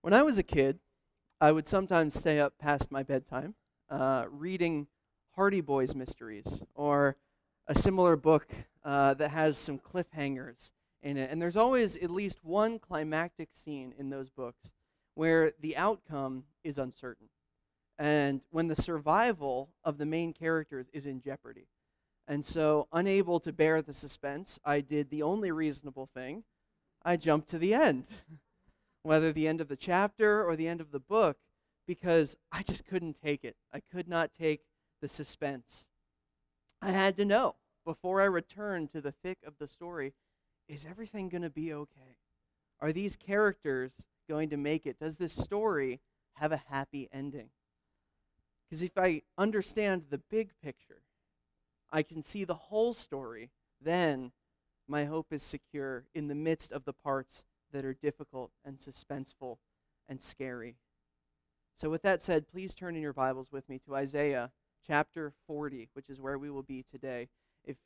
When I was a kid, I would sometimes stay up past my bedtime reading Hardy Boys mysteries or a similar book that has some cliffhangers in it. And there's always at least one climactic scene in those books where the outcome is uncertain and when the survival of the main characters is in jeopardy. And so, unable to bear the suspense, I did the only reasonable thing. I jumped to the end, whether the end of the chapter or the end of the book, because I just couldn't take it. I could not take the suspense. I had to know before I returned to the thick of the story, is everything going to be okay? Are these characters going to make it? Does this story have a happy ending? Because if I understand the big picture, I can see the whole story, then my hope is secure in the midst of the parts that are difficult and suspenseful and scary. So with that said, please turn in your Bibles with me to Isaiah chapter 40, which is where we will be today. If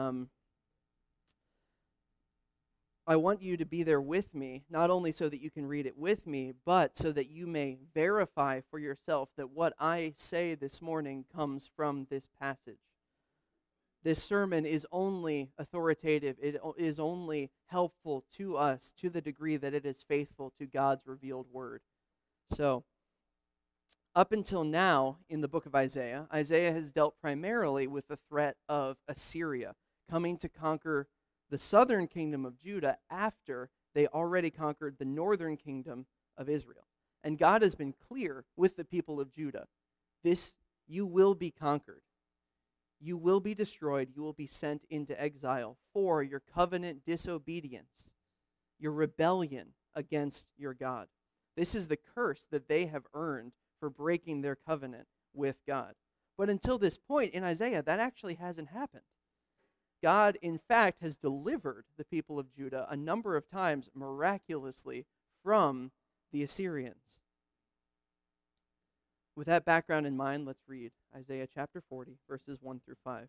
I want you to be there with me, not only so that you can read it with me, but so that you may verify for yourself that what I say this morning comes from this passage. This sermon is only authoritative. It is only helpful to us to the degree that it is faithful to God's revealed word. So, up until now in the book of Isaiah, Isaiah has dealt primarily with the threat of Assyria coming to conquer the southern kingdom of Judah after they already conquered the northern kingdom of Israel. And God has been clear with the people of Judah. You will be conquered. You will be destroyed. You will be sent into exile for your covenant disobedience, your rebellion against your God. This is the curse that they have earned for breaking their covenant with God. But until this point in Isaiah, that actually hasn't happened. God, in fact, has delivered the people of Judah a number of times miraculously from the Assyrians. With that background in mind, let's read Isaiah chapter 40, verses 1 through 5.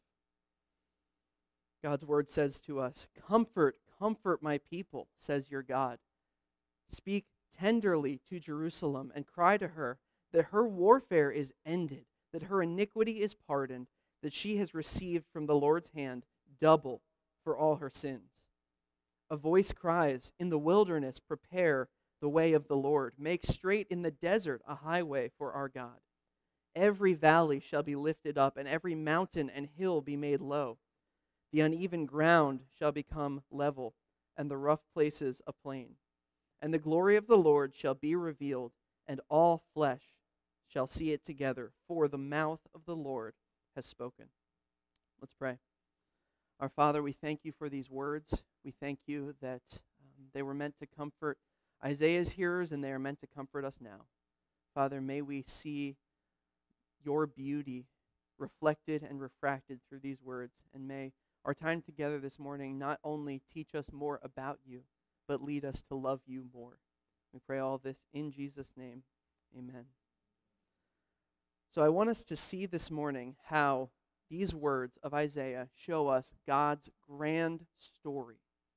God's word says to us, "Comfort, comfort my people, says your God. Speak tenderly to Jerusalem and cry to her that her warfare is ended, that her iniquity is pardoned, that she has received from the Lord's hand double for all her sins. A voice cries, in the wilderness, prepare the way of the Lord. Make straight in the desert a highway for our God. Every valley shall be lifted up, and every mountain and hill be made low. The uneven ground shall become level, and the rough places a plain. And the glory of the Lord shall be revealed, and all flesh shall see it together, for the mouth of the Lord has spoken." Let's pray. Our Father, we thank you for these words. We thank you that they were meant to comfort Isaiah's hearers, and they are meant to comfort us now. Father, may we see your beauty reflected and refracted through these words, and may our time together this morning not only teach us more about you, but lead us to love you more. We pray all this in Jesus' name. Amen. So I want us to see this morning how these words of Isaiah show us God's grand story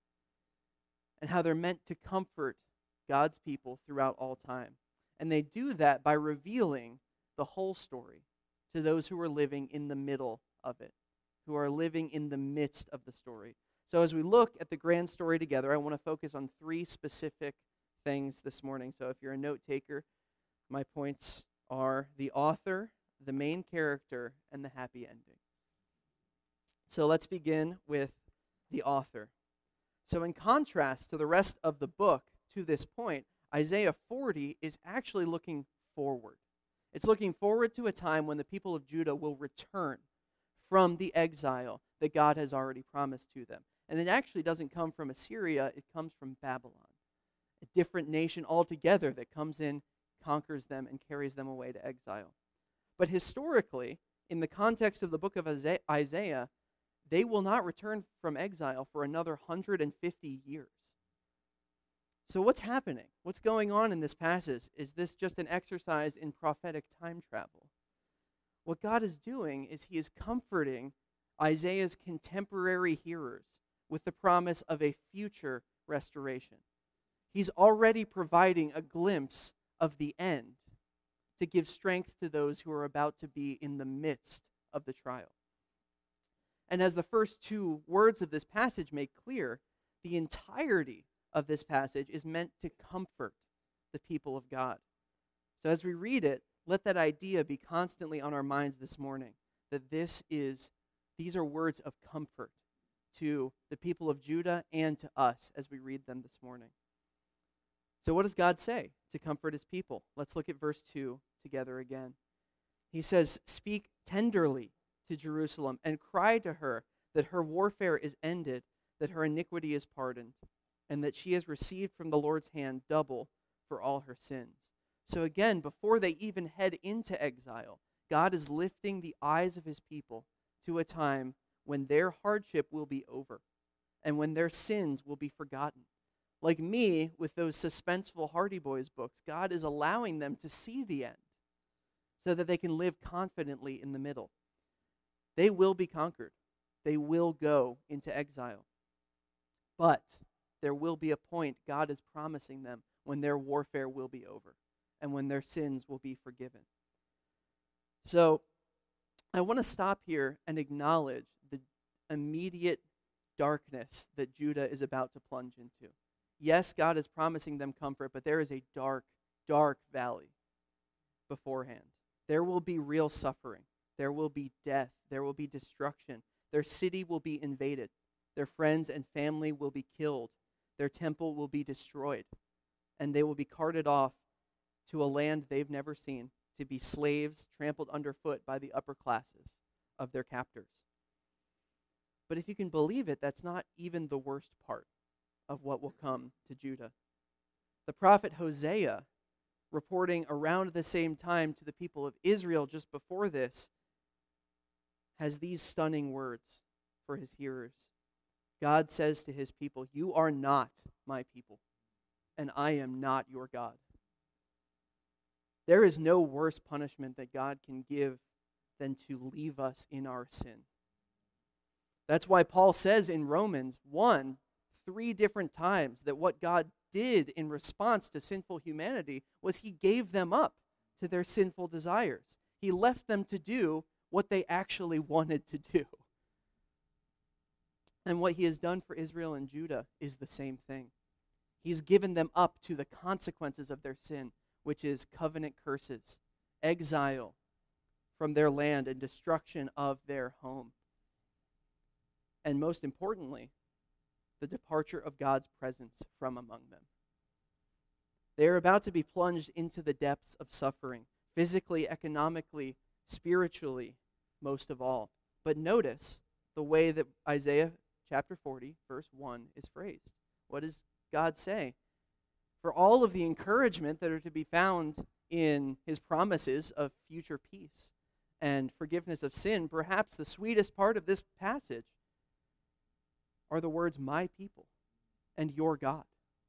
and how they're meant to comfort God's people throughout all time. And they do that by revealing the whole story to those who are living in the middle of it, who are living in the midst of the story. So as we look at the grand story together, I want to focus on three specific things this morning. So if you're a note taker, my points are the author, the main character, and the happy ending. So let's begin with the author. So in contrast to the rest of the book to this point, Isaiah 40 is actually looking forward. It's looking forward to a time when the people of Judah will return from the exile that God has already promised to them. And it actually doesn't come from Assyria, it comes from Babylon, a different nation altogether that comes in, conquers them, and carries them away to exile. But historically, in the context of the book of Isaiah, they will not return from exile for another 150 years. So what's happening? What's going on in this passage? Is this just an exercise in prophetic time travel? What God is doing is he is comforting Isaiah's contemporary hearers with the promise of a future restoration. He's already providing a glimpse of the end to give strength to those who are about to be in the midst of the trial. And as the first two words of this passage make clear, the entirety of this passage is meant to comfort the people of God. So as we read it, let that idea be constantly on our minds this morning, that these are words of comfort to the people of Judah and to us as we read them this morning. So what does God say to comfort his people? Let's look at verse 2 together again. He says, "Speak tenderly to Jerusalem and cry to her that her warfare is ended, that her iniquity is pardoned, and that she has received from the Lord's hand double for all her sins." So again, before they even head into exile, God is lifting the eyes of his people to a time when their hardship will be over and when their sins will be forgotten. Like me with those suspenseful Hardy Boys books, God is allowing them to see the end so that they can live confidently in the middle. They will be conquered. They will go into exile. But there will be a point God is promising them when their warfare will be over and when their sins will be forgiven. So I want to stop here and acknowledge the immediate darkness that Judah is about to plunge into. Yes, God is promising them comfort, but there is a dark, dark valley beforehand. There will be real suffering. There will be death. There will be destruction. Their city will be invaded. Their friends and family will be killed. Their temple will be destroyed. And they will be carted off to a land they've never seen, to be slaves trampled underfoot by the upper classes of their captors. But if you can believe it, that's not even the worst part of what will come to Judah. The prophet Hosea, reporting around the same time to the people of Israel just before this, has these stunning words for his hearers. God says to his people, "You are not my people, and I am not your God." There is no worse punishment that God can give than to leave us in our sin. That's why Paul says in Romans 1, 3 different times that what God did in response to sinful humanity was he gave them up to their sinful desires. He left them to do what they actually wanted to do. And what he has done for Israel and Judah is the same thing. He's given them up to the consequences of their sin, which is covenant curses, exile from their land, and destruction of their home. And most importantly, the departure of God's presence from among them. They are about to be plunged into the depths of suffering, physically, economically, spiritually, most of all. But notice the way that Isaiah chapter 40, verse 1 is phrased. What does God say? For all of the encouragement that are to be found in his promises of future peace and forgiveness of sin, perhaps the sweetest part of this passage are the words, "my people and your God."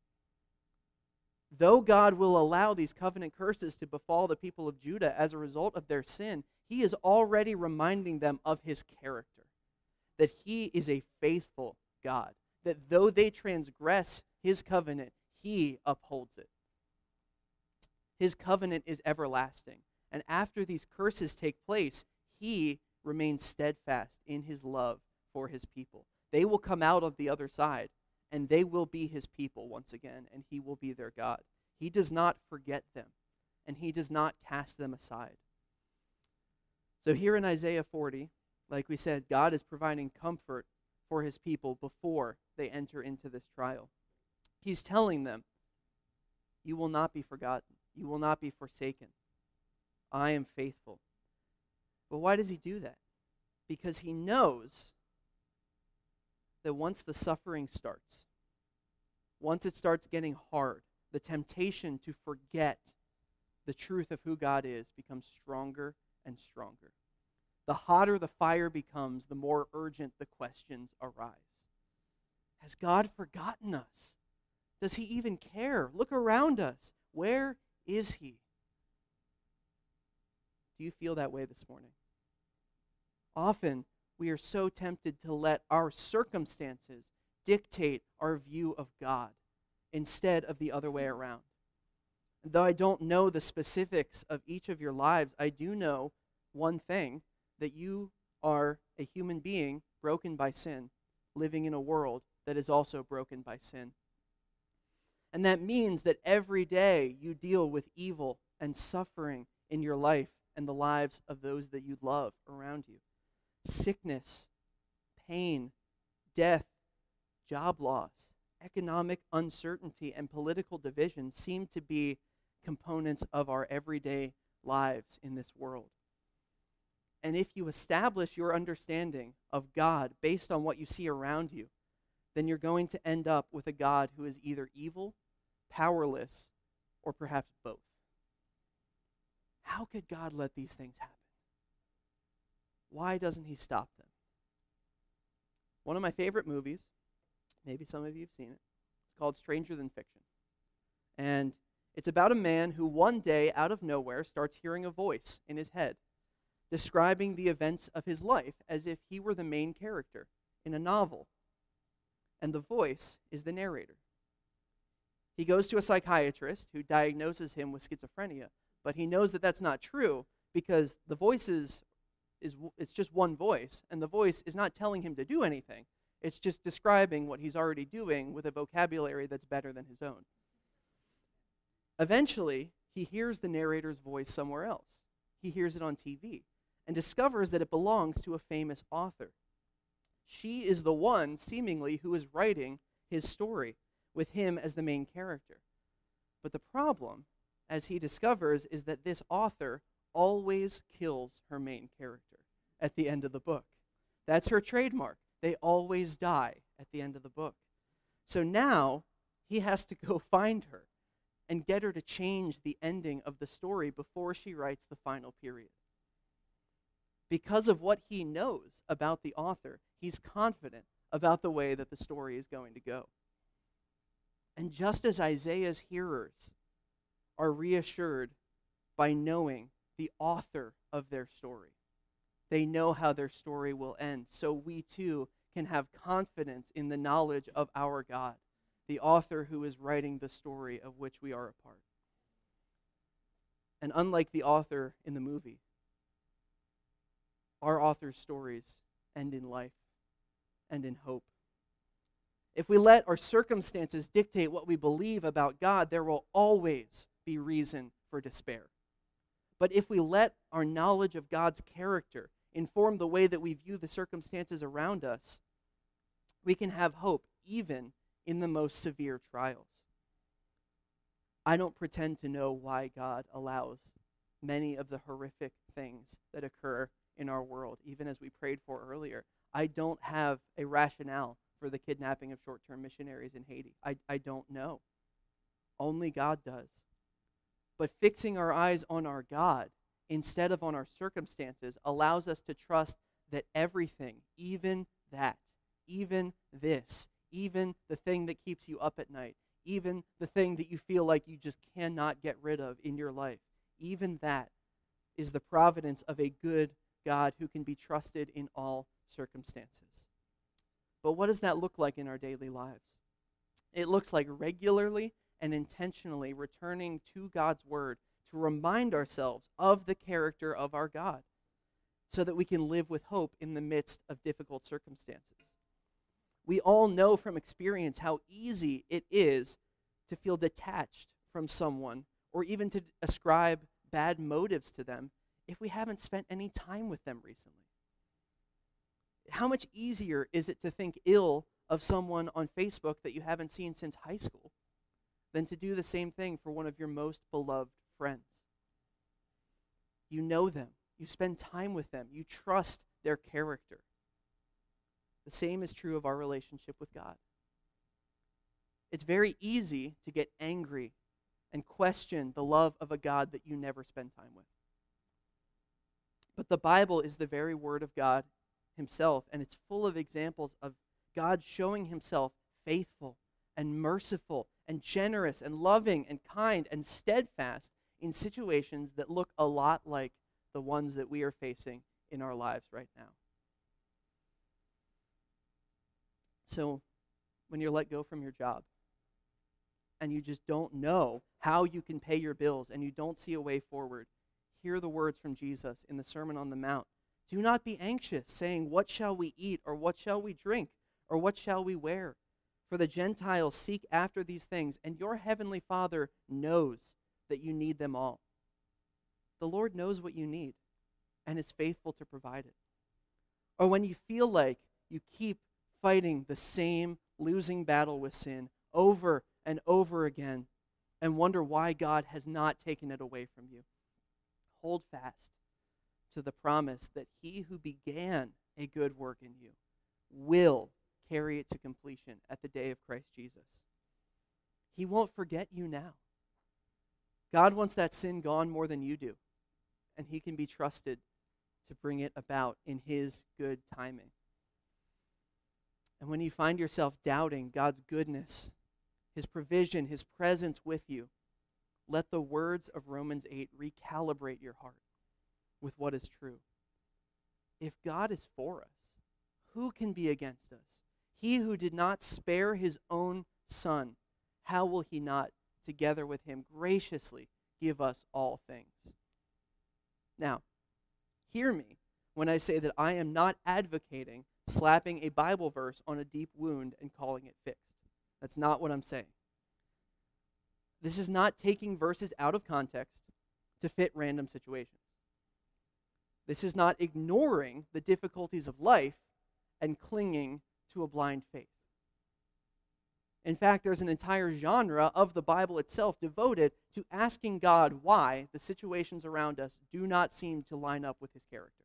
Though God will allow these covenant curses to befall the people of Judah as a result of their sin, he is already reminding them of his character, that he is a faithful God, that though they transgress his covenant, he upholds it. His covenant is everlasting, and after these curses take place, he remains steadfast in his love for his people. They will come out of the other side, and they will be his people once again, and he will be their God. He does not forget them, and he does not cast them aside. So here in Isaiah 40, like we said, God is providing comfort for his people before they enter into this trial. He's telling them, you will not be forgotten. You will not be forsaken. I am faithful. But why does he do that? Because he knows that once the suffering starts, once it starts getting hard, the temptation to forget the truth of who God is becomes stronger and stronger. The hotter the fire becomes, the more urgent the questions arise. Has God forgotten us? Does he even care? Look around us. Where is he? Do you feel that way this morning? Often, we are so tempted to let our circumstances dictate our view of God instead of the other way around. Though I don't know the specifics of each of your lives, I do know one thing, that you are a human being broken by sin, living in a world that is also broken by sin. And that means that every day you deal with evil and suffering in your life and the lives of those that you love around you. Sickness, pain, death, job loss, economic uncertainty, and political division seem to be components of our everyday lives in this world. And if you establish your understanding of God based on what you see around you, then you're going to end up with a God who is either evil, powerless, or perhaps both. How could God let these things happen? Why doesn't he stop them? One of my favorite movies, maybe some of you have seen it, it's called Stranger Than Fiction. And it's about a man who one day, out of nowhere, starts hearing a voice in his head describing the events of his life as if he were the main character in a novel. And the voice is the narrator. He goes to a psychiatrist who diagnoses him with schizophrenia, but he knows that that's not true because the voice it's just one voice, and the voice is not telling him to do anything. It's just describing what he's already doing with a vocabulary that's better than his own. Eventually, he hears the narrator's voice somewhere else. He hears it on TV and discovers that it belongs to a famous author. She is the one, seemingly, who is writing his story with him as the main character. But the problem, as he discovers, is that this author always kills her main character at the end of the book. That's her trademark. They always die at the end of the book. So now he has to go find her and get her to change the ending of the story before she writes the final period. Because of what he knows about the author, he's confident about the way that the story is going to go. And just as Isaiah's hearers are reassured by knowing the author of their story, they know how their story will end, so we too can have confidence in the knowledge of our God, the author who is writing the story of which we are a part. And unlike the author in the movie, our author's stories end in life and in hope. If we let our circumstances dictate what we believe about God, there will always be reason for despair. But if we let our knowledge of God's character inform the way that we view the circumstances around us, we can have hope even in the most severe trials. I don't pretend to know why God allows many of the horrific things that occur in our world, even as we prayed for earlier. I don't have a rationale for the kidnapping of short-term missionaries in Haiti. I don't know. Only God does. But fixing our eyes on our God instead of on our circumstances allows us to trust that everything, even that, even this, even the thing that keeps you up at night, even the thing that you feel like you just cannot get rid of in your life, even that is the providence of a good God who can be trusted in all circumstances. But what does that look like in our daily lives? It looks like regularly and intentionally returning to God's word to remind ourselves of the character of our God so that we can live with hope in the midst of difficult circumstances. We all know from experience how easy it is to feel detached from someone or even to ascribe bad motives to them if we haven't spent any time with them recently. How much easier is it to think ill of someone on Facebook that you haven't seen since high school than to do the same thing for one of your most beloved friends? You know them. You spend time with them. You trust their character. The same is true of our relationship with God. It's very easy to get angry and question the love of a God that you never spend time with. But the Bible is the very word of God himself, and it's full of examples of God showing himself faithful and merciful and generous and loving and kind and steadfast in situations that look a lot like the ones that we are facing in our lives right now. So, when you're let go from your job, and you just don't know how you can pay your bills and you don't see a way forward, hear the words from Jesus in the Sermon on the Mount. Do not be anxious, saying, what shall we eat, or what shall we drink, or what shall we wear? For the Gentiles seek after these things, and your heavenly Father knows that you need them all. The Lord knows what you need and is faithful to provide it. Or when you feel like you keep fighting the same losing battle with sin over and over again and wonder why God has not taken it away from you, hold fast to the promise that he who began a good work in you will carry it to completion at the day of Christ Jesus. He won't forget you now. God wants that sin gone more than you do, and he can be trusted to bring it about in his good timing. And when you find yourself doubting God's goodness, his provision, his presence with you, let the words of Romans 8 recalibrate your heart with what is true. If God is for us, who can be against us? He who did not spare his own Son, how will he not, together with him, graciously give us all things? Now, hear me when I say that I am not advocating slapping a Bible verse on a deep wound and calling it fixed. That's not what I'm saying. This is not taking verses out of context to fit random situations. This is not ignoring the difficulties of life and clinging to a blind faith. In fact, there's an entire genre of the Bible itself devoted to asking God why the situations around us do not seem to line up with his character.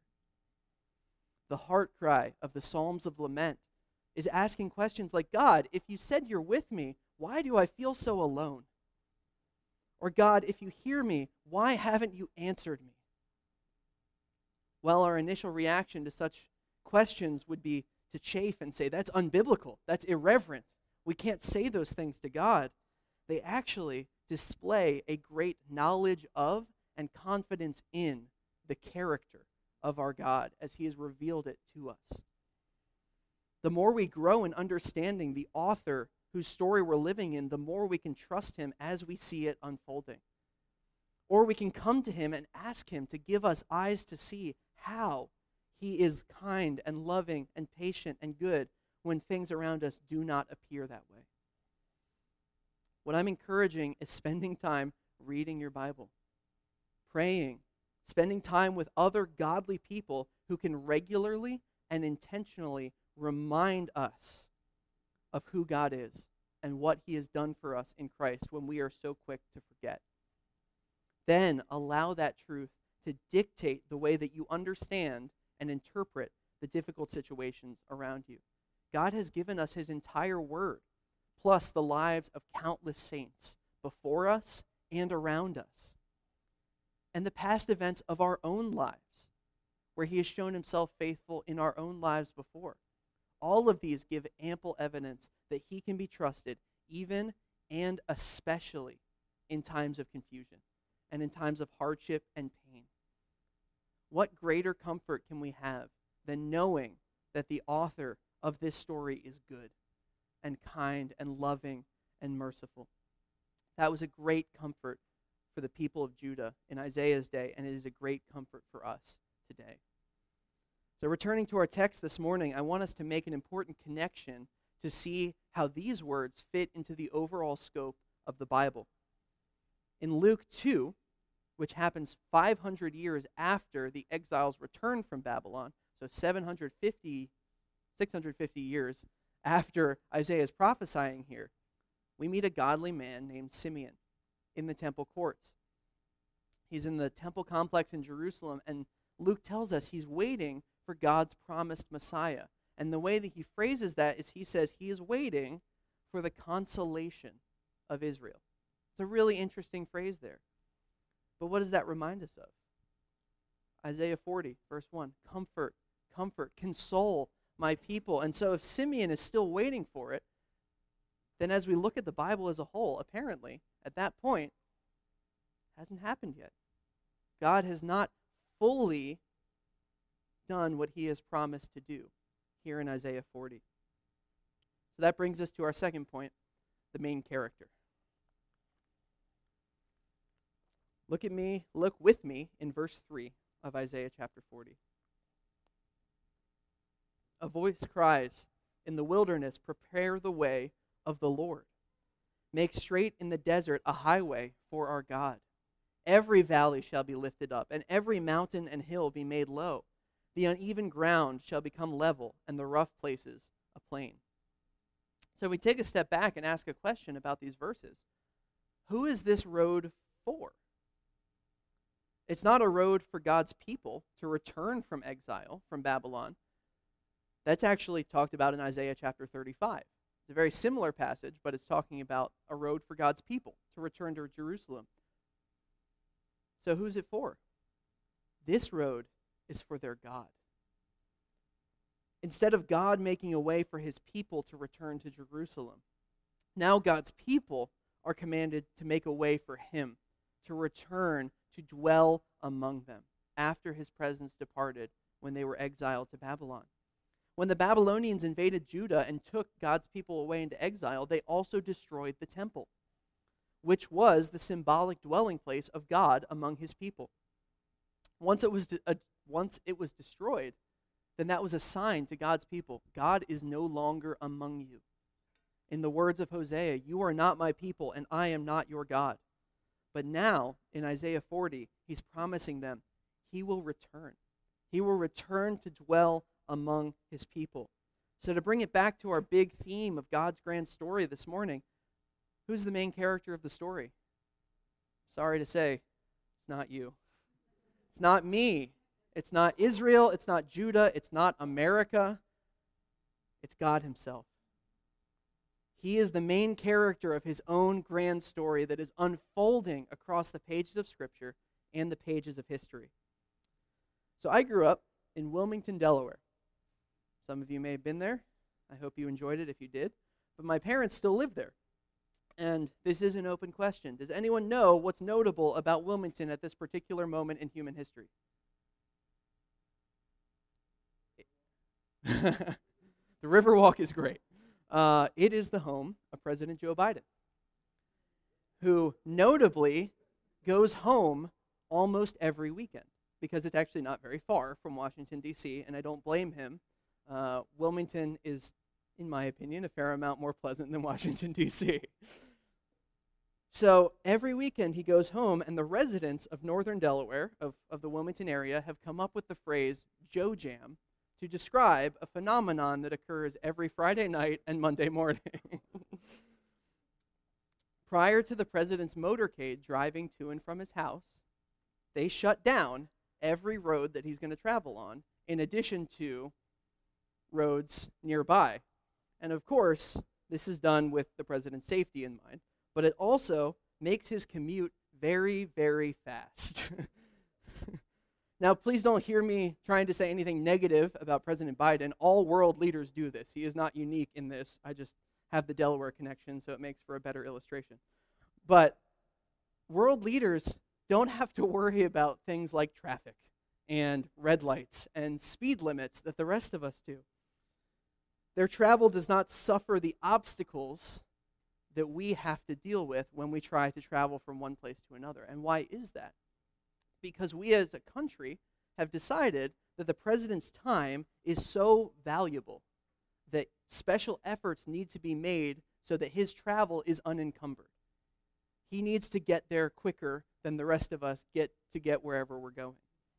The heart cry of the Psalms of Lament is asking questions like, God, if you said you're with me, why do I feel so alone? Or God, if you hear me, why haven't you answered me? Well, our initial reaction to such questions would be to chafe and say, that's unbiblical, that's irreverent. We can't say those things to God. They actually display a great knowledge of and confidence in the character of our God as he has revealed it to us. The more we grow in understanding the author whose story we're living in, the more we can trust him as we see it unfolding. Or we can come to him and ask him to give us eyes to see how he is kind and loving and patient and good when things around us do not appear that way. What I'm encouraging is spending time reading your Bible, praying, spending time with other godly people who can regularly and intentionally remind us of who God is and what he has done for us in Christ when we are so quick to forget. Then allow that truth to dictate the way that you understand and interpret the difficult situations around you. God has given us his entire word, plus the lives of countless saints before us and around us, and the past events of our own lives, where he has shown himself faithful in our own lives before. All of these give ample evidence that he can be trusted, even and especially in times of confusion and in times of hardship and pain. What greater comfort can we have than knowing that the author of this story is good and kind and loving and merciful? That was a great comfort for the people of Judah in Isaiah's day, and it is a great comfort for us today. So returning to our text this morning, I want us to make an important connection to see how these words fit into the overall scope of the Bible. In Luke 2, which happens 500 years after the exiles returned from Babylon, so 650 years after Isaiah is prophesying here, we meet a godly man named Simeon in the temple courts. He's in the temple complex in Jerusalem, and Luke tells us he's waiting for God's promised Messiah. And the way that he phrases that is he says he is waiting for the consolation of Israel. It's a really interesting phrase there. But what does that remind us of? Isaiah 40, verse 1, comfort, comfort, console my people. And so if Simeon is still waiting for it, then as we look at the Bible as a whole, apparently, at that point, it hasn't happened yet. God has not fully done what he has promised to do here in Isaiah 40. So that brings us to our second point, the main character. Look with me in verse 3 of Isaiah chapter 40. A voice cries, "In the wilderness, prepare the way of the Lord. Make straight in the desert a highway for our God. Every valley shall be lifted up, and every mountain and hill be made low. The uneven ground shall become level, and the rough places a plain." So we take a step back and ask a question about these verses. Who is this road for? It's not a road for God's people to return from exile from Babylon. That's actually talked about in Isaiah chapter 35. It's a very similar passage, but it's talking about a road for God's people to return to Jerusalem. So who's it for? This road is for their God. Instead of God making a way for his people to return to Jerusalem, now God's people are commanded to make a way for him to return to dwell among them after his presence departed when they were exiled to Babylon. When the Babylonians invaded Judah and took God's people away into exile, they also destroyed the temple, which was the symbolic dwelling place of God among his people. Once it was destroyed, then that was a sign to God's people. God is no longer among you. In the words of Hosea, "You are not my people, and I am not your God." But now, in Isaiah 40, he's promising them he will return. He will return to dwell among his people. So to bring it back to our big theme of God's grand story this morning, who's the main character of the story? Sorry to say, it's not you. It's not me. It's not Israel. It's not Judah. It's not America. It's God himself. He is the main character of his own grand story that is unfolding across the pages of Scripture and the pages of history. So I grew up in Wilmington, Delaware. Some of you may have been there. I hope you enjoyed it if you did. But my parents still live there. And this is an open question. Does anyone know what's notable about Wilmington at this particular moment in human history? The Riverwalk is great. It is the home of President Joe Biden, who notably goes home almost every weekend because it's actually not very far from Washington, D.C., and I don't blame him. Wilmington is, in my opinion, a fair amount more pleasant than Washington, D.C. So every weekend he goes home, and the residents of northern Delaware, of the Wilmington area, have come up with the phrase Joe Jam to describe a phenomenon that occurs every Friday night and Monday morning. Prior to the president's motorcade driving to and from his house, they shut down every road that he's going to travel on, in addition to roads nearby. And of course, this is done with the president's safety in mind, but it also makes his commute very, very fast. Now, please don't hear me trying to say anything negative about President Biden. All world leaders do this. He is not unique in this. I just have the Delaware connection, so it makes for a better illustration. But world leaders don't have to worry about things like traffic and red lights and speed limits that the rest of us do. Their travel does not suffer the obstacles that we have to deal with when we try to travel from one place to another. And why is that? Because we as a country have decided that the president's time is so valuable that special efforts need to be made so that his travel is unencumbered. He needs to get there quicker than the rest of us get wherever we're going.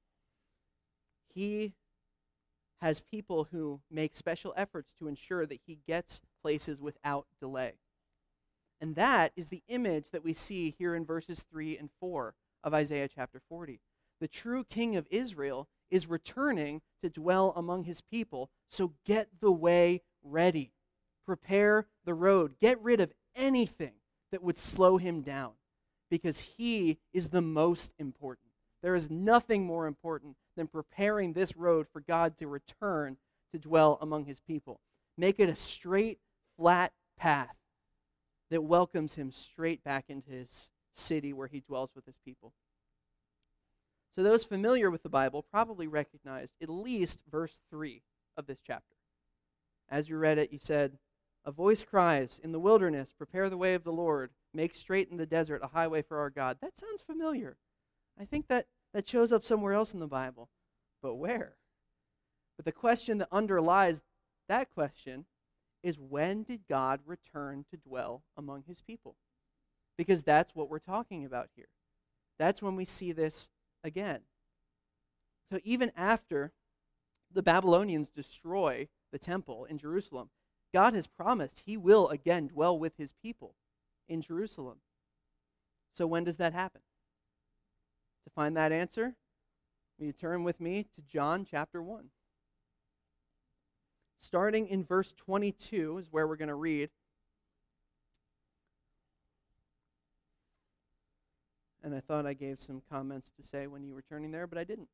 He has people who make special efforts to ensure that he gets places without delay. And that is the image that we see here in verses 3 and 4 of Isaiah chapter 40. The true king of Israel is returning to dwell among his people, so get the way ready. Prepare the road. Get rid of anything that would slow him down, because he is the most important. There is nothing more important than preparing this road for God to return to dwell among his people. Make it a straight, flat path that welcomes him straight back into his city where he dwells with his people. So those familiar with the Bible probably recognized at least verse 3 of this chapter. As you read it, you said, "A voice cries, in the wilderness, prepare the way of the Lord, make straight in the desert a highway for our God." That sounds familiar. I think that shows up somewhere else in the Bible. But where? But the question that underlies that question is, when did God return to dwell among his people? Because that's what we're talking about here. That's when we see this again. So even after the Babylonians destroy the temple in Jerusalem, God has promised he will again dwell with his people in Jerusalem. So when does that happen? To find that answer, you turn with me to John chapter 1. Starting in verse 22 is where we're going to read. And I thought I gave some comments to say when you were turning there, but I didn't.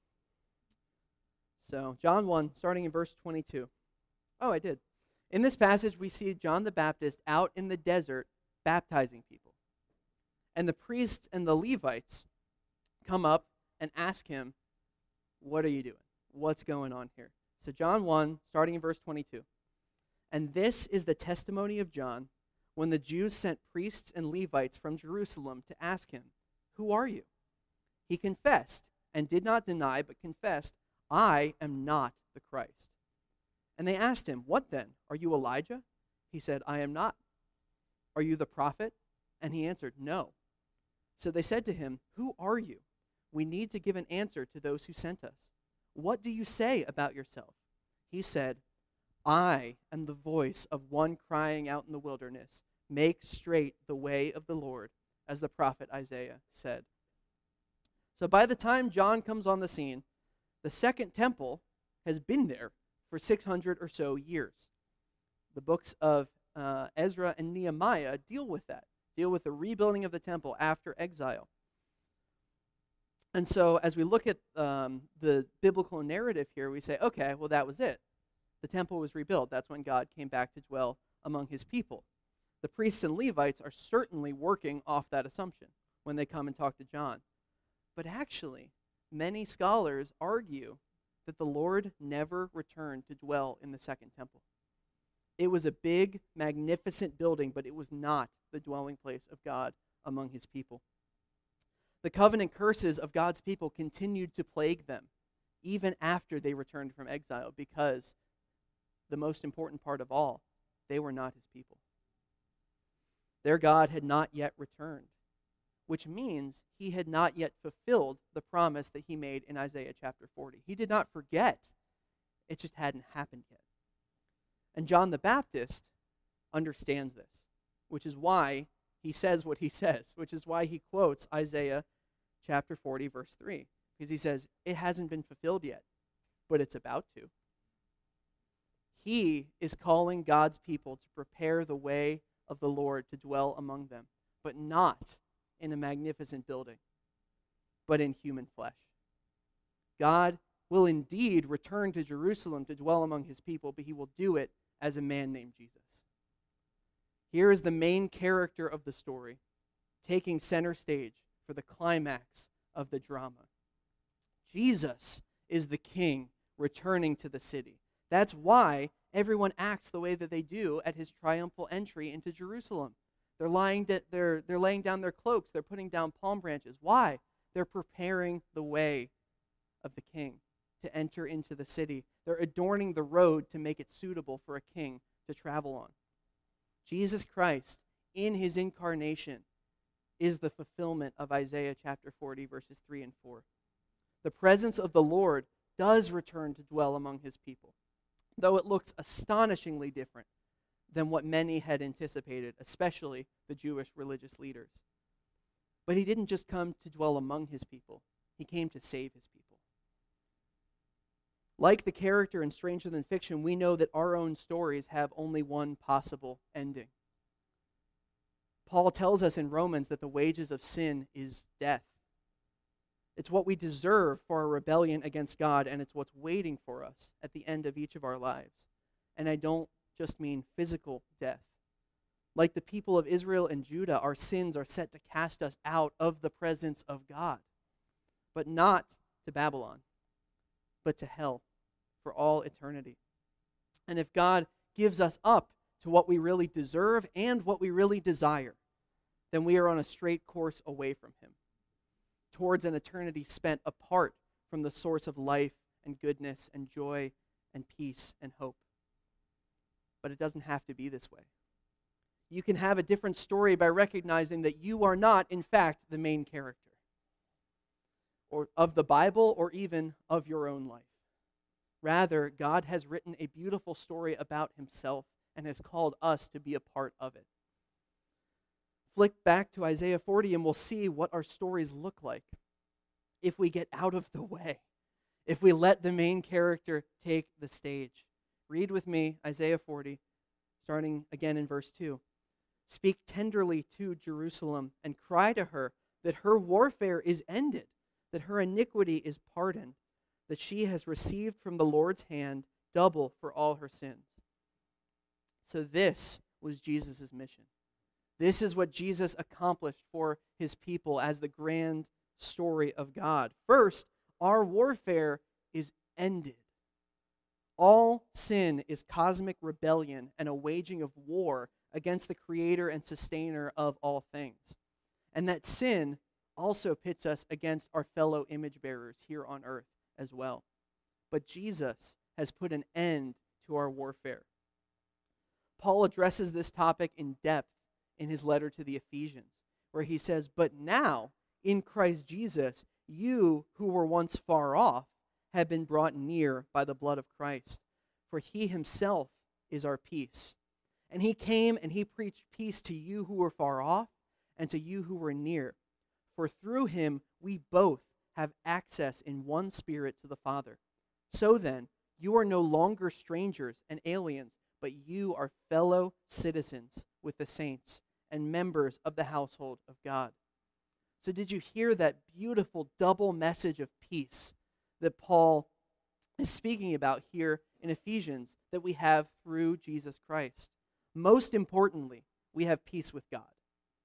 So John 1, starting in verse 22. Oh, I did. In this passage, we see John the Baptist out in the desert baptizing people. And the priests and the Levites come up and ask him, what are you doing? What's going on here? So John 1, starting in verse 22. And this is the testimony of John when the Jews sent priests and Levites from Jerusalem to ask him, who are you? He confessed and did not deny, but confessed, I am not the Christ. And they asked him, what then? Are you Elijah? He said, I am not. Are you the prophet? And he answered, no. So they said to him, who are you? We need to give an answer to those who sent us. What do you say about yourself? He said, I am the voice of one crying out in the wilderness, make straight the way of the Lord, as the prophet Isaiah said. So by the time John comes on the scene, the second temple has been there for 600 or so years. The books of Ezra and Nehemiah deal with that, deal with the rebuilding of the temple after exile. And so as we look at the biblical narrative here, we say, okay, well, that was it. The temple was rebuilt. That's when God came back to dwell among his people. The priests and Levites are certainly working off that assumption when they come and talk to John. But actually, many scholars argue that the Lord never returned to dwell in the second temple. It was a big, magnificent building, but it was not the dwelling place of God among his people. The covenant curses of God's people continued to plague them even after they returned from exile, because the most important part of all, they were not his people. Their God had not yet returned, which means he had not yet fulfilled the promise that he made in Isaiah chapter 40. He did not forget. It just hadn't happened yet. And John the Baptist understands this, which is why he says what he says, which is why he quotes Isaiah chapter 40, verse 3, because he says, it hasn't been fulfilled yet, but it's about to. He is calling God's people to prepare the way of the Lord to dwell among them, but not in a magnificent building, but in human flesh. God will indeed return to Jerusalem to dwell among his people, but he will do it as a man named Jesus. Here is the main character of the story, taking center stage for the climax of the drama. Jesus is the king returning to the city. That's why everyone acts the way that they do at his triumphal entry into Jerusalem. They're laying down their cloaks. They're putting down palm branches. Why? They're preparing the way of the king to enter into the city. They're adorning the road to make it suitable for a king to travel on. Jesus Christ, in his incarnation, is the fulfillment of Isaiah chapter 40, verses 3 and 4. The presence of the Lord does return to dwell among his people, though it looks astonishingly different than what many had anticipated, especially the Jewish religious leaders. But he didn't just come to dwell among his people. He came to save his people. Like the character in Stranger Than Fiction, we know that our own stories have only one possible ending. Paul tells us in Romans that the wages of sin is death. It's what we deserve for our rebellion against God, and it's what's waiting for us at the end of each of our lives. And I don't just mean physical death. Like the people of Israel and Judah, our sins are set to cast us out of the presence of God, but not to Babylon, but to hell for all eternity. And if God gives us up to what we really deserve and what we really desire, then we are on a straight course away from him. towards an eternity spent apart from the source of life and goodness and joy and peace and hope. But it doesn't have to be this way. You can have a different story by recognizing that you are not, in fact, the main character or of the Bible or even of your own life. Rather, God has written a beautiful story about himself and has called us to be a part of it. Flick back to Isaiah 40 and we'll see what our stories look like if we get out of the way, if we let the main character take the stage. Read with me Isaiah 40, starting again in verse 2. Speak tenderly to Jerusalem and cry to her that her warfare is ended, that her iniquity is pardoned, that she has received from the Lord's hand double for all her sins. So this was Jesus' mission. This is what Jesus accomplished for his people as the grand story of God. First, our warfare is ended. All sin is cosmic rebellion and a waging of war against the creator and sustainer of all things. And that sin also pits us against our fellow image bearers here on earth as well. But Jesus has put an end to our warfare. Paul addresses this topic in depth in his letter to the Ephesians, where he says, "But now, in Christ Jesus, you who were once far off have been brought near by the blood of Christ, for he himself is our peace. And he came and he preached peace to you who were far off and to you who were near. For through him we both have access in one Spirit to the Father. So then, you are no longer strangers and aliens, but you are fellow citizens with the saints and members of the household of God." So did you hear that beautiful double message of peace that Paul is speaking about here in Ephesians that we have through Jesus Christ? Most importantly, we have peace with God.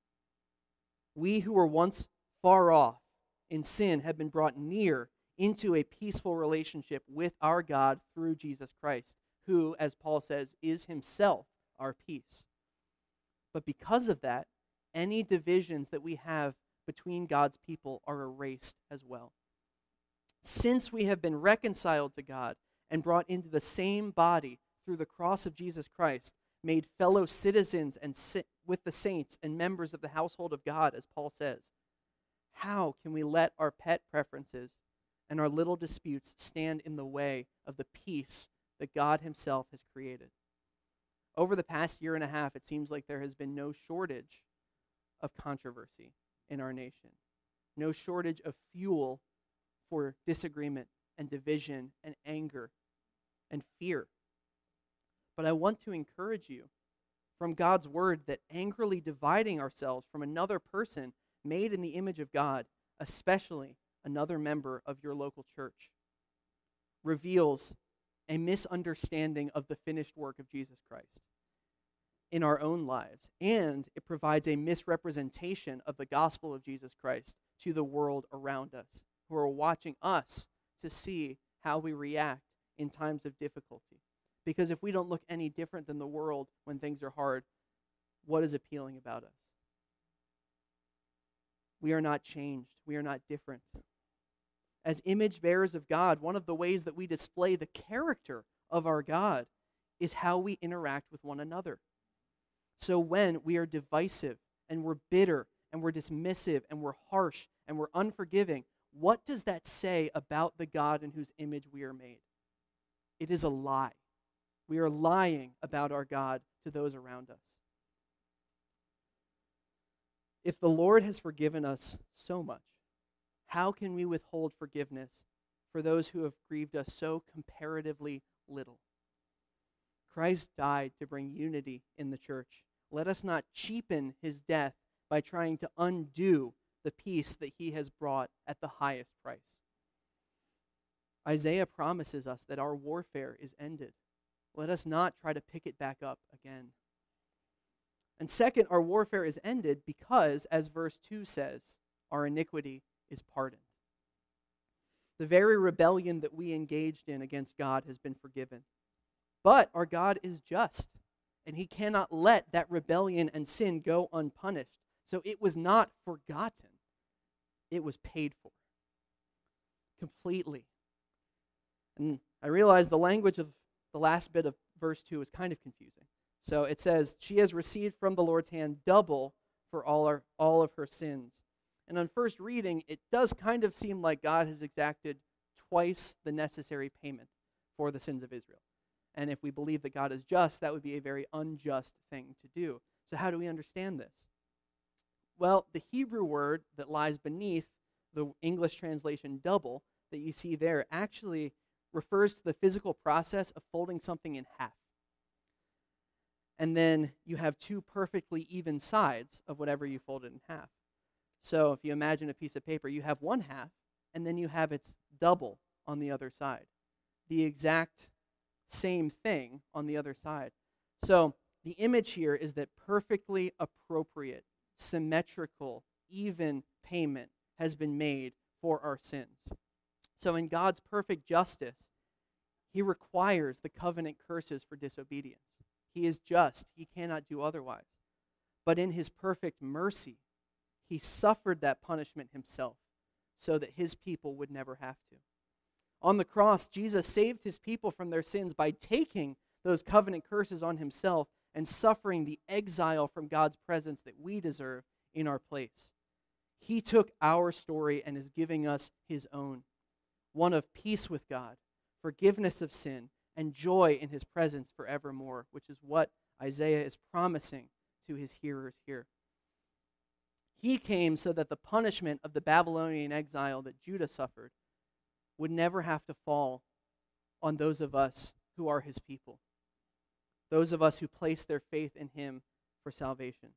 We who were once far off in sin have been brought near into a peaceful relationship with our God through Jesus Christ, who, as Paul says, is himself our peace. But because of that, any divisions that we have between God's people are erased as well. Since we have been reconciled to God and brought into the same body through the cross of Jesus Christ, made fellow citizens and with the saints and members of the household of God, as Paul says, how can we let our pet preferences and our little disputes stand in the way of the peace that God himself has created? Over the past year and a half, it seems like there has been no shortage of controversy in our nation, no shortage of fuel for disagreement and division and anger and fear. But I want to encourage you from God's word that angrily dividing ourselves from another person made in the image of God, especially another member of your local church, reveals a misunderstanding of the finished work of Jesus Christ in our own lives, and it provides a misrepresentation of the gospel of Jesus Christ to the world around us, who are watching us to see how we react in times of difficulty. Because if we don't look any different than the world when things are hard, what is appealing about us? We are not changed. We are not different. As image bearers of God, one of the ways that we display the character of our God is how we interact with one another. So when we are divisive and we're bitter and we're dismissive and we're harsh and we're unforgiving, what does that say about the God in whose image we are made? It is a lie. We are lying about our God to those around us. If the Lord has forgiven us so much, how can we withhold forgiveness for those who have grieved us so comparatively little? Christ died to bring unity in the church. Let us not cheapen his death by trying to undo the peace that he has brought at the highest price. Isaiah promises us that our warfare is ended. Let us not try to pick it back up again. And second, our warfare is ended because, as verse 2 says, our iniquity is pardoned. The very rebellion that we engaged in against God has been forgiven. But our God is just, and he cannot let that rebellion and sin go unpunished. So it was not forgotten. It was paid for completely. And I realize the language of the last bit of verse 2 is kind of confusing. So it says, she has received from the Lord's hand double for all of her sins. And on first reading, it does kind of seem like God has exacted twice the necessary payment for the sins of Israel. And if we believe that God is just, that would be a very unjust thing to do. So how do we understand this? Well, the Hebrew word that lies beneath the English translation double that you see there actually refers to the physical process of folding something in half. And then you have two perfectly even sides of whatever you folded in half. So if you imagine a piece of paper, you have one half, and then you have its double on the other side. The exact same thing on the other side. So the image here is that perfectly appropriate, symmetrical, even payment has been made for our sins. So in God's perfect justice, he requires the covenant curses for disobedience. He is just. He cannot do otherwise. But in his perfect mercy, he suffered that punishment himself so that his people would never have to. On the cross, Jesus saved his people from their sins by taking those covenant curses on himself and suffering the exile from God's presence that we deserve in our place. He took our story and is giving us his own, one of peace with God, forgiveness of sin, and joy in his presence forevermore, which is what Isaiah is promising to his hearers here. He came so that the punishment of the Babylonian exile that Judah suffered would never have to fall on those of us who are his people, those of us who place their faith in him for salvation.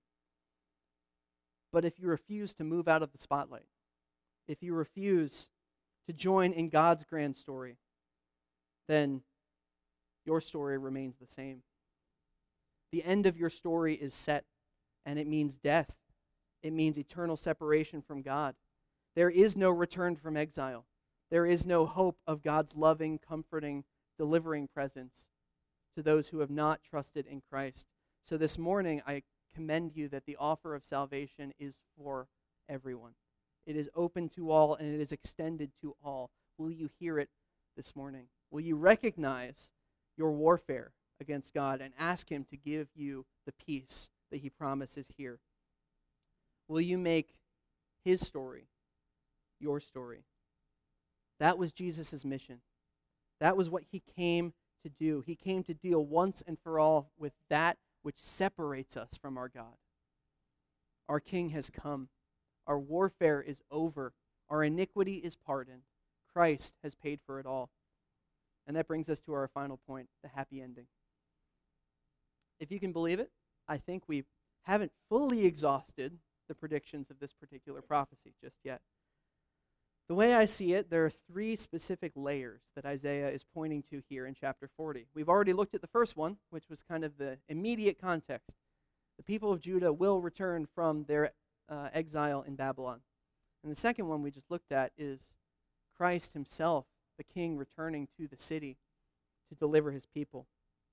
But if you refuse to move out of the spotlight, if you refuse to join in God's grand story, then your story remains the same. The end of your story is set, and it means death. It means eternal separation from God. There is no return from exile. There is no hope of God's loving, comforting, delivering presence to those who have not trusted in Christ. So this morning, I commend you that the offer of salvation is for everyone. It is open to all, and it is extended to all. Will you hear it this morning? Will you recognize your warfare against God and ask him to give you the peace that he promises here? Will you make his story your story? That was Jesus' mission. That was what he came to do. He came to deal once and for all with that which separates us from our God. Our King has come. Our warfare is over. Our iniquity is pardoned. Christ has paid for it all. And that brings us to our final point, the happy ending. If you can believe it, I think we haven't fully exhausted the predictions of this particular prophecy just yet. The way I see it, there are three specific layers that Isaiah is pointing to here in chapter 40. We've already looked at the first one, which was kind of the immediate context. The people of Judah will return from their exile in Babylon. And the second one we just looked at is Christ himself, the King, returning to the city to deliver his people.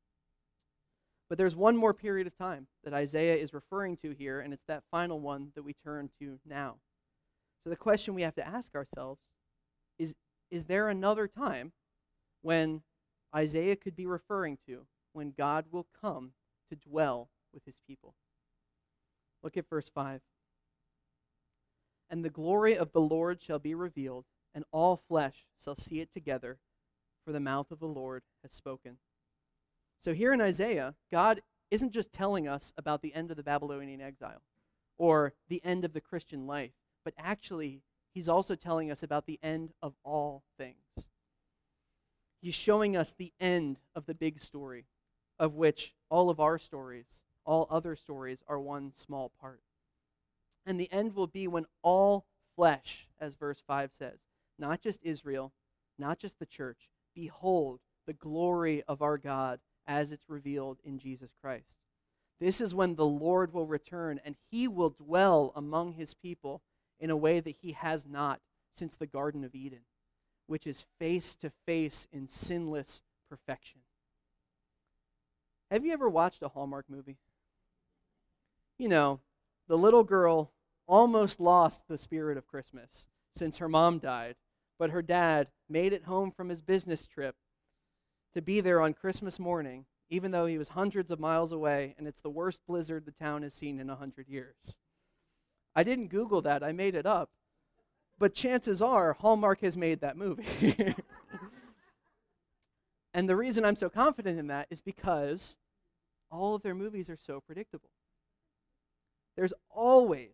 But there's one more period of time that Isaiah is referring to here, and it's that final one that we turn to now. So the question we have to ask ourselves is there another time when Isaiah could be referring to when God will come to dwell with his people? Look at verse 5. And the glory of the Lord shall be revealed, and all flesh shall see it together, for the mouth of the Lord has spoken. So here in Isaiah, God isn't just telling us about the end of the Babylonian exile or the end of the Christian life, but actually he's also telling us about the end of all things. He's showing us the end of the big story, of which all of our stories, all other stories, are one small part. And the end will be when all flesh, as verse 5 says, not just Israel, not just the church, behold the glory of our God as it's revealed in Jesus Christ. This is when the Lord will return, and he will dwell among his people in a way that he has not since the Garden of Eden, which is face to face in sinless perfection. Have you ever watched a Hallmark movie? You know, the little girl almost lost the spirit of Christmas since her mom died, but her dad made it home from his business trip to be there on Christmas morning, even though he was hundreds of miles away, and it's the worst blizzard the town has seen in 100 years. I didn't Google that, I made it up. But chances are, Hallmark has made that movie. And the reason I'm so confident in that is because all of their movies are so predictable. There's always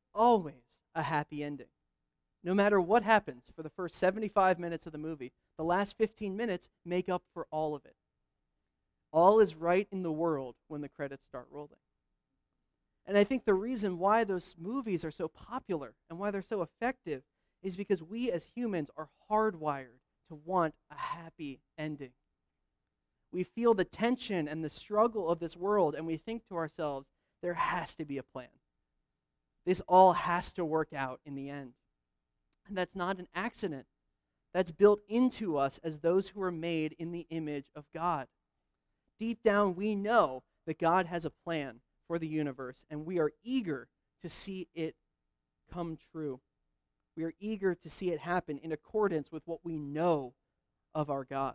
a happy ending. No matter what happens for the first 75 minutes of the movie, the last 15 minutes make up for all of it. All is right in the world when the credits start rolling. And I think the reason why those movies are so popular and why they're so effective is because we as humans are hardwired to want a happy ending. We feel the tension and the struggle of this world, and we think to ourselves, there has to be a plan. This all has to work out in the end. And that's not an accident. That's built into us as those who are made in the image of God. Deep down, we know that God has a plan for the universe, and we are eager to see it come true. We are eager to see it happen in accordance with what we know of our God.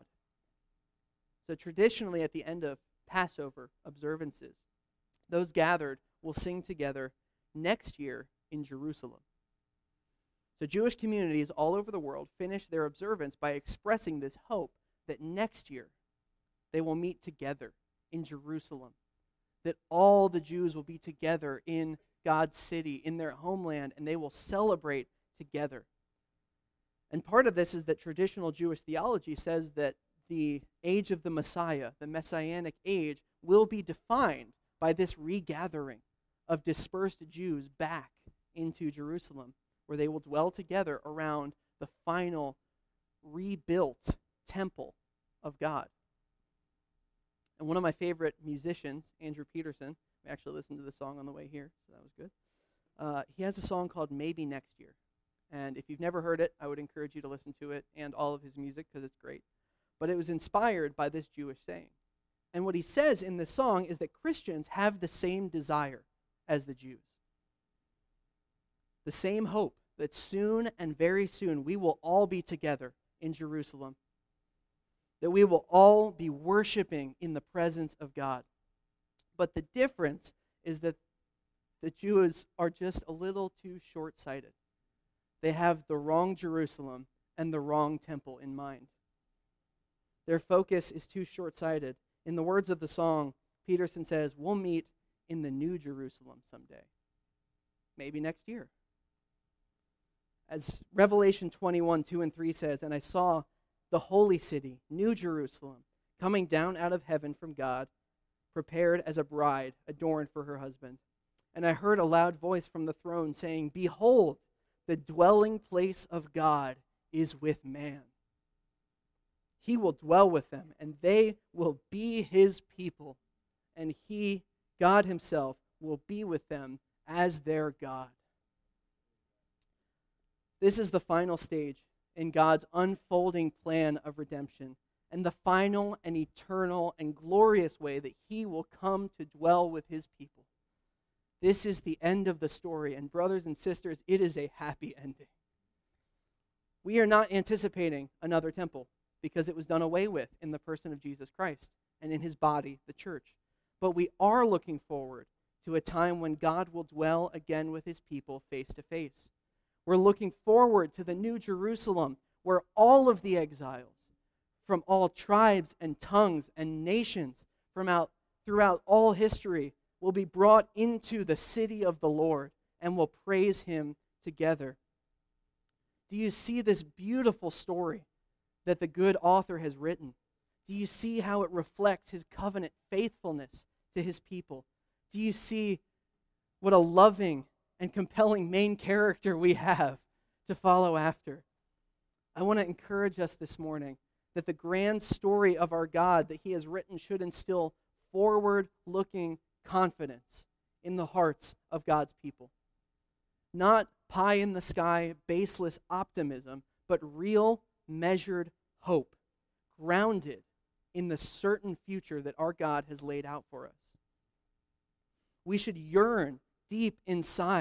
So traditionally, at the end of Passover observances, those gathered will sing together next year in Jerusalem. So Jewish communities all over the world finish their observance by expressing this hope that next year they will meet together in Jerusalem, that all the Jews will be together in God's city, in their homeland, and they will celebrate together. And part of this is that traditional Jewish theology says that the age of the Messiah, the Messianic age, will be defined by this regathering of dispersed Jews back into Jerusalem, where they will dwell together around the final rebuilt temple of God. And one of my favorite musicians, Andrew Peterson, we actually listened to the song on the way here, so that was good. He has a song called Maybe Next Year. And if you've never heard it, I would encourage you to listen to it and all of his music because it's great. But it was inspired by this Jewish saying. And what he says in this song is that Christians have the same desire as the Jews. The same hope that soon and very soon we will all be together in Jerusalem. That we will all be worshiping in the presence of God. But the difference is that the Jews are just a little too short-sighted. They have the wrong Jerusalem and the wrong temple in mind. Their focus is too short-sighted. In the words of the song, Peterson says, we'll meet in the new Jerusalem someday. Maybe next year. As Revelation 21:2-3 says, and I saw the holy city, New Jerusalem, coming down out of heaven from God, prepared as a bride adorned for her husband. And I heard a loud voice from the throne saying, behold, the dwelling place of God is with man. He will dwell with them, and they will be his people. And he, God himself, will be with them as their God. This is the final stage in God's unfolding plan of redemption, and the final and eternal and glorious way that he will come to dwell with his people. This is the end of the story, and brothers and sisters, it is a happy ending. We are not anticipating another temple because it was done away with in the person of Jesus Christ and in his body, the church. But we are looking forward to a time when God will dwell again with his people face to face. We're looking forward to the new Jerusalem where all of the exiles from all tribes and tongues and nations throughout all history will be brought into the city of the Lord and will praise him together. Do you see this beautiful story that the good author has written? Do you see how it reflects his covenant faithfulness to his people? Do you see what a loving and compelling main character we have to follow after? I want to encourage us this morning that the grand story of our God that he has written should instill forward-looking confidence in the hearts of God's people. Not pie-in-the-sky, baseless optimism, but real, measured hope, grounded in the certain future that our God has laid out for us. We should yearn deep inside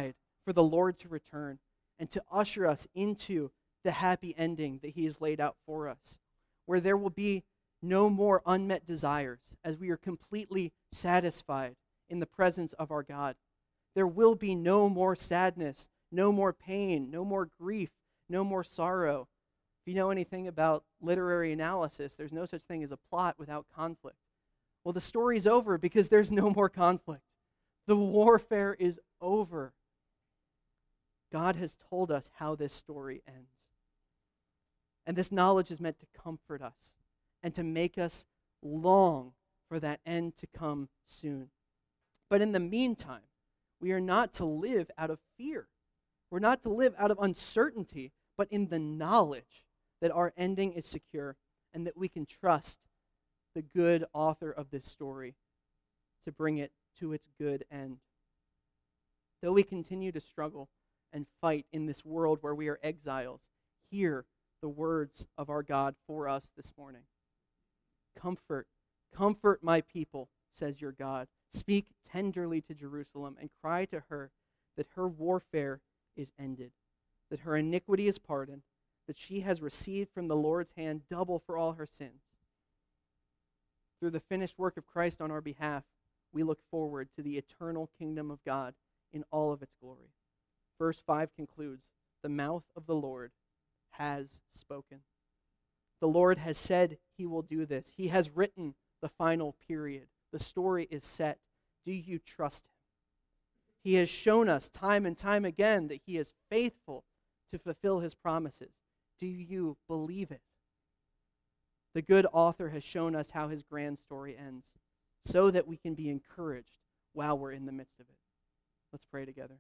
for the Lord to return and to usher us into the happy ending that he has laid out for us, where there will be no more unmet desires as we are completely satisfied in the presence of our God. There will be no more sadness, no more pain, no more grief, no more sorrow. If you know anything about literary analysis, there's no such thing as a plot without conflict. Well, the story's over because there's no more conflict. The warfare is over. God has told us how this story ends. And this knowledge is meant to comfort us and to make us long for that end to come soon. But in the meantime, we are not to live out of fear. We're not to live out of uncertainty, but in the knowledge that our ending is secure and that we can trust the good author of this story to bring it to its good end. Though we continue to struggle and fight in this world where we are exiles, hear the words of our God for us this morning. Comfort, comfort my people, says your God. Speak tenderly to Jerusalem and cry to her that her warfare is ended, that her iniquity is pardoned, that she has received from the Lord's hand double for all her sins. Through the finished work of Christ on our behalf, we look forward to the eternal kingdom of God in all of its glory. Verse 5 concludes, the mouth of the Lord has spoken. The Lord has said he will do this. He has written the final period. The story is set. Do you trust him? He has shown us time and time again that he is faithful to fulfill his promises. Do you believe it? The good author has shown us how his grand story ends so that we can be encouraged while we're in the midst of it. Let's pray together.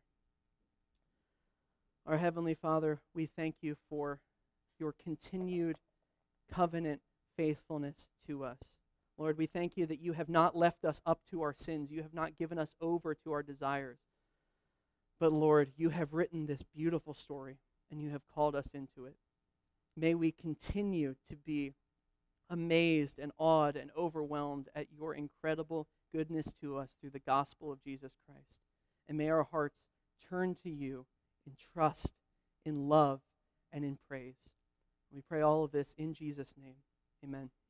Our Heavenly Father, we thank you for your continued covenant faithfulness to us. Lord, we thank you that you have not left us up to our sins. You have not given us over to our desires. But Lord, you have written this beautiful story and you have called us into it. May we continue to be amazed and awed and overwhelmed at your incredible goodness to us through the gospel of Jesus Christ. And may our hearts turn to you in trust, in love, and in praise. We pray all of this in Jesus' name. Amen.